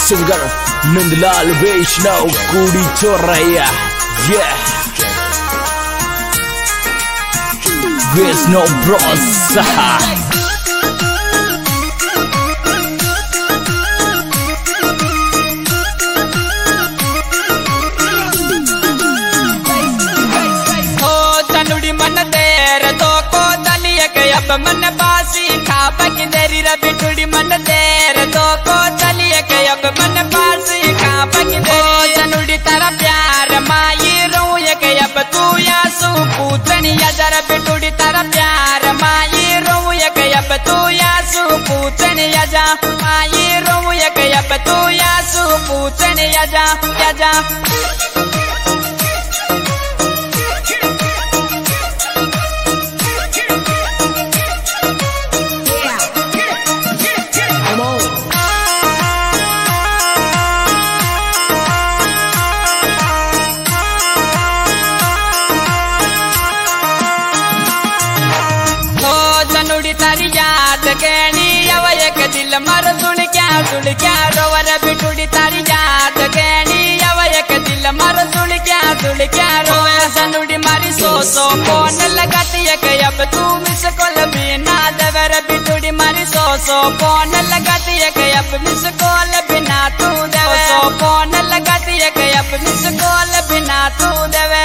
singer Nandlal वैष्णव कुड़ी चौरैया वैष्णव Bros अब मन बासी खा पकी देरी रबी टुड़ी मन देर तो को चलिए के अब मन बासी खा पकी देरी जनुड़ी तारा प्यार माई रोए के अब तू या सू पूछनी या जरा बिटुड़ी तारा प्यार माई रोए के अब तू या सू पूछनी या जा माई रोए के अब तू या सू पूछनी या जा तारी याद कहनी अब एक दिल मर सुन क्या रोवर बिटुड़ी तारी याद कहनी अब एक दिल मर सुन क्या रोवे सनुड़ी मारी सो फोन लगाती है कि अब तू मिस कॉल भी ना देवर बिटुड़ी मारी सो फोन लगाती है कि अब मिस कॉल बिना तू देवे फोन लगाती है कि अब मिस कॉल बिना तू देवे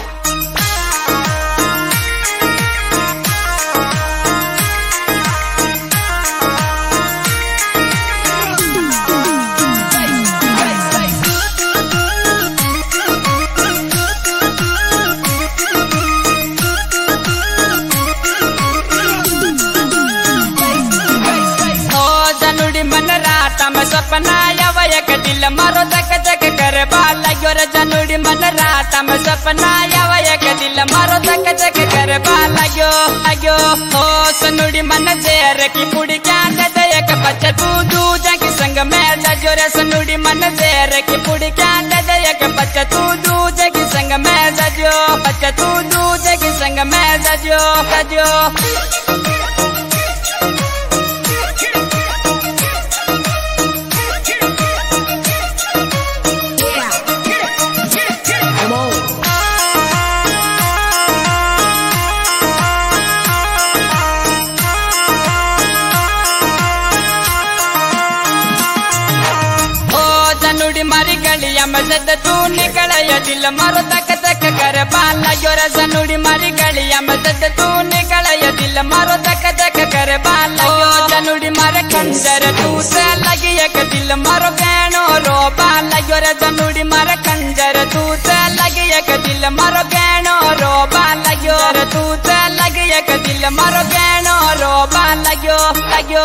सपना अब एक दिल मारो तक कर बाला योर जनुड़ी मन रात में सपना अब एक दिल मारो तक कर बाला यो हो सनुड़ी मन जेर की पुड़ी क्या दे एक बच्चा तू जग संग में जजो रे सनुड़ी मन जेर की पुड़ी क्या दे एक बच्चा तू जग संग में जजो बच्चा तू जग संग में जजो मारी गलिया में जद तू निकल दिल मारो तक कर बाला योर जनुड़ी मारी गलिया में जद तू निकल दिल मारो तक कर बाला यो जनुड़ी मारे खंजर तू से लगी एक दिल मारो गहनो रो बाला योर जनुड़ी मारे खंजर तू से लगी एक दिल मारो गहनो रो बाला योर तू से लगी एक दिल मारो गहनो रो बाला यो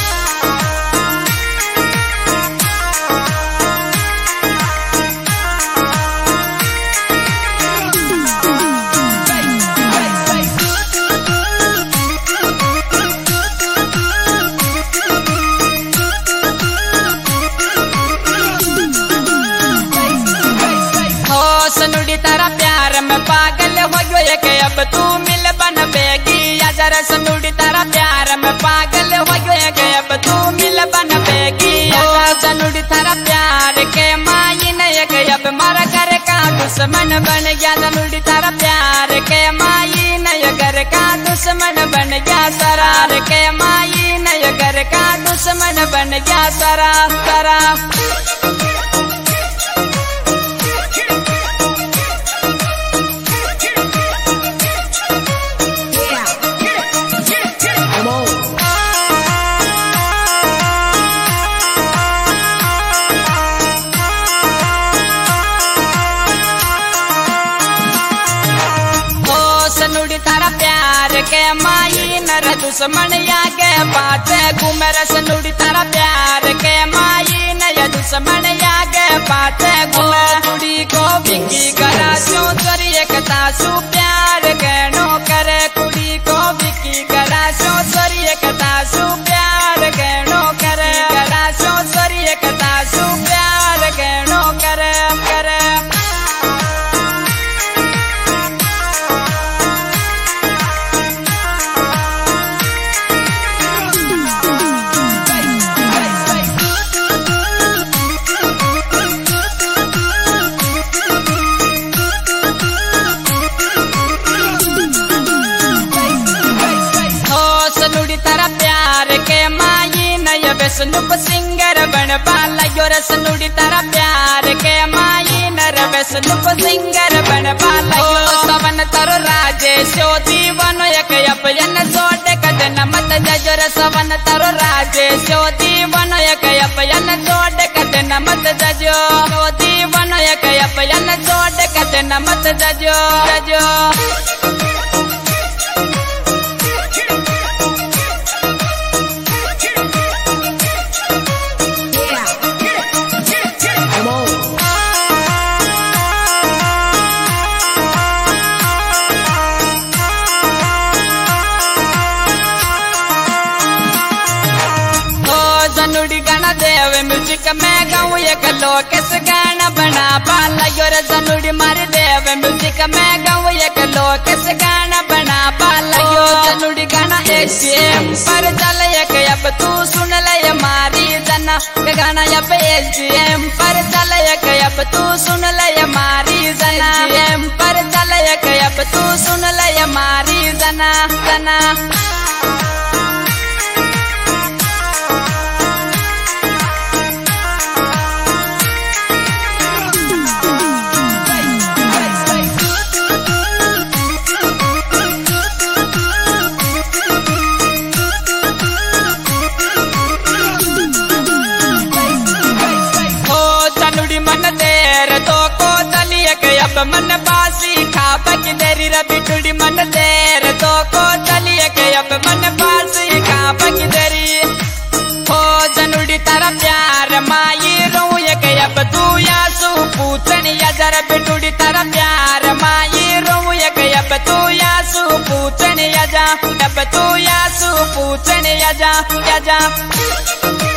सनुड़ी तारा प्यार में पागल हो गयो के अब तू मिल बन बेगी या जरा सनुड़ी तारा प्यार में पागल हो गयो के अब तू मिल बन बेगी सनुड़ी तारा प्यार के माई नहीं के अब मारा घर का दुश्मन बन गया सनुड़ी तारा प्यार के माई नहीं घर का दुश्मन बन गया सरार के माई नहीं घर का दुश्मन बन गया सरा तारा प्यार के माई नर दुश्मन या के बात घूमर सनुड़ी तारा प्यार के माई नया दुश्मन या के बात घूमर कुड़ी को बिकी करा सो सरी एकता सु प्यार गहनो करे कुड़ी को बिकी करा सो सरी एकता सु प्यार गहनो करे करा सो सरी एकता सु प्यार गहनो करे वैष्णु को सिंगर बन बाला यो रस नुड़ी तारा प्यार के माई नर वैष्णु को सिंगर बन बाला यो सवन तरो राजे शो दीवन एक अपयन सोटे कदन मत जजर सवन तरो राजे शो दीवन एक अपयन सोटे कदन मत जजो शो दीवन एक अपयन सोटे कदन मत जजो जजो जनुड़ी गाना देव म्यूजिक में गाऊं एक लोकेश गाना बना पाला योर जनुड़ी मार देव म्यूजिक में गाऊं एक लोकेश गाना बना पाला यो जनुड़ी गाना एसीएम पर चल एक अब तू सुन ले मारी जना गाना अब एसीएम पर चल एक अब तू सुन ले मारी जना एसीएम पर चल एक अब तू सुन ले मारी जना जना अब मन बासी खाप की देरी रबी टुड़ी मन देर तो को चलिए के अब मन बासी खाप की देरी हो जनुड़ी तारा प्यार माई रो के अब तू यासू पूछन या जरा बिटुड़ी तारा प्यार माई रो के अब तू यासू पूछन या जा अब तू यासू पूछन या जा